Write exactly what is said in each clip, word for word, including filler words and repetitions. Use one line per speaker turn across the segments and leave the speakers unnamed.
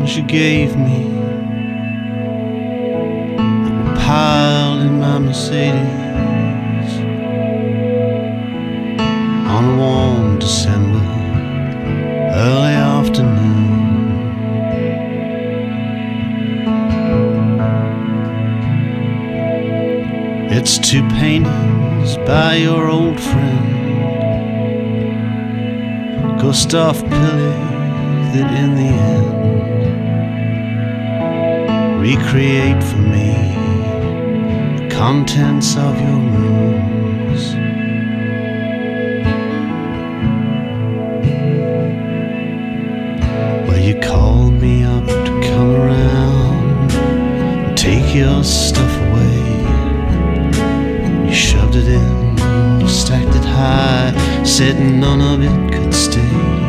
she gave me that were piled in my Mercedes on a warm December early afternoon. It's two paintings by your old friend Gustav Pille that in the end recreate for me the contents of your rooms. Well, you called me up to come around and take your stuff away. You shoved it in, you stacked it high, said none of it could stay.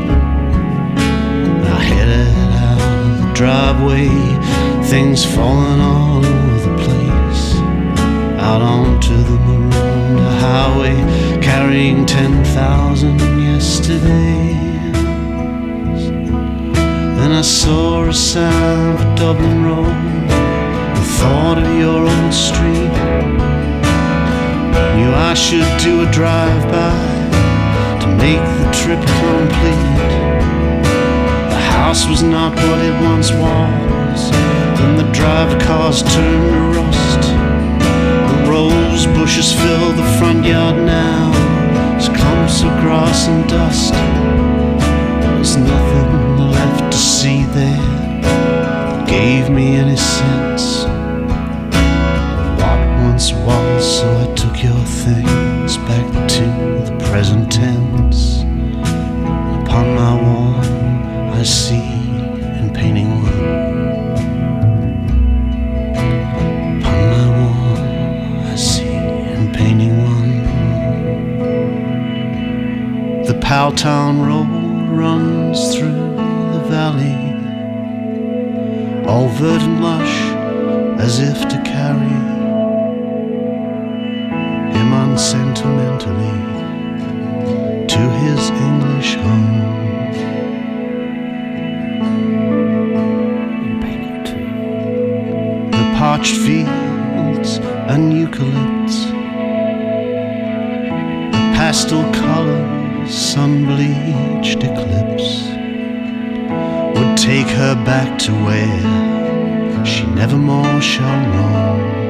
I headed out of the driveway, things falling all over the place, out onto the marooned highway, carrying ten thousand yesterdays. Then I saw a sign for Dublin Road, the thought of your old street. Knew I should do a drive-by to make the trip complete. The house was not what it once was, and the drive cars turned to rust. The rose bushes fill the front yard now, there's clumps of grass and dust. There's nothing left to see there that gave me any sense of what once was, so I took your things back to the present tense. Upon my wall I see in painting one, upon my wall I see in painting one. The Powtown Road runs through the valley, all verdant lush as if to carry him unsentimentally to his English home. The parched fields and eucalypts, the pastel color sun-bleached eclipse would take her back to where she nevermore shall roam.